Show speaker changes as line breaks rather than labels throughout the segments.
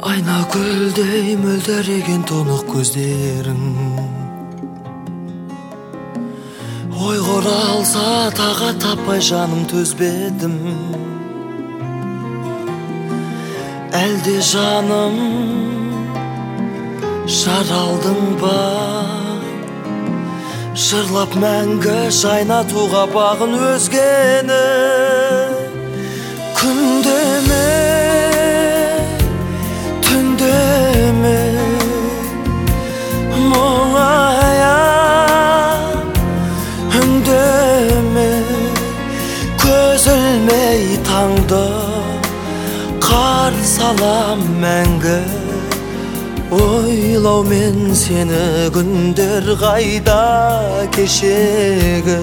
Айна гүлдей мөлдіреген тұнық көздерің Ойғыр алса таға таппай жаным төзбедім Әлде жаным жаралдың ба Жырлап мәңгі жайнатуға бағын өзгені Күндеме түндеме мұңая үндеме көз ілмей таңды қарсы алам мәңгі ойлаумен сені күндер қайда кешегі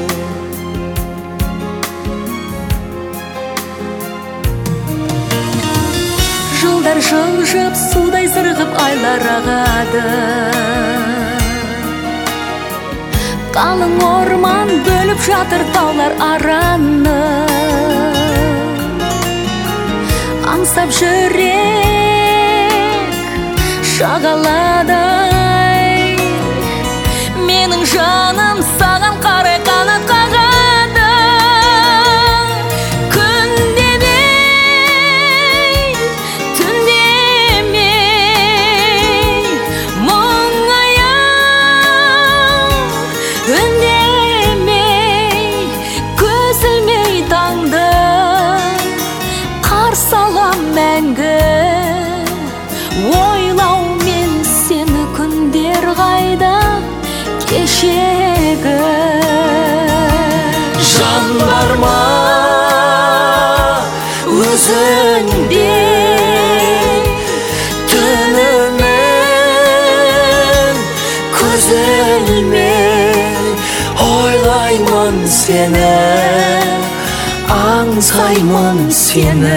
Жылдар жылжып, судай сырғып айлар ағады Қалың орман бөліп жатыр таулар араны Аңсап жүрек шағаладай Менің жаным саған қарай қанат қағады Мәңгі ойлаумен сені күндер қайда кешегі
Жан бар ма өзіңде түнімен көз ілмей ойлаймын сені аңсаймын сені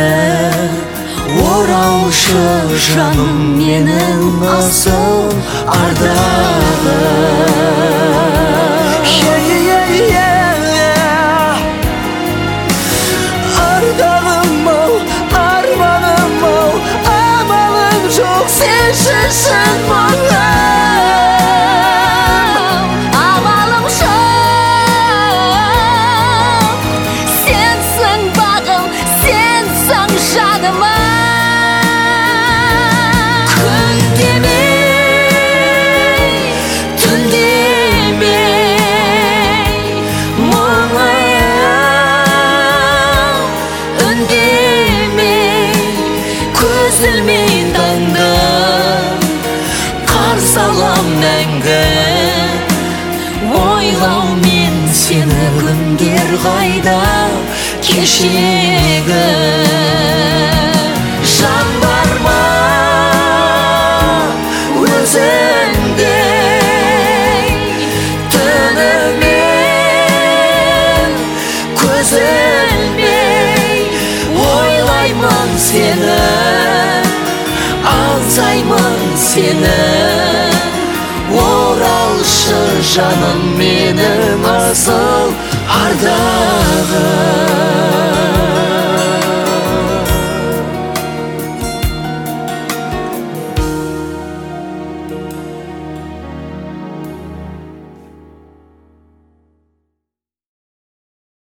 оралшы жаным менің асыл ардағым Ардағым-ау, арманым-ау амалым жоқ сенсіз шын мұңым
Амалым жоқ сенсің бағым сенсің жаным
Үзілмей таңды қарсы алам мәңгі ойлаумен сені күндер қайда кешегі Жан бар ма өзіңде түнімен көз ілмей ойлаймын сені аңсаймын сені оралшы жаным менің асыл ардағым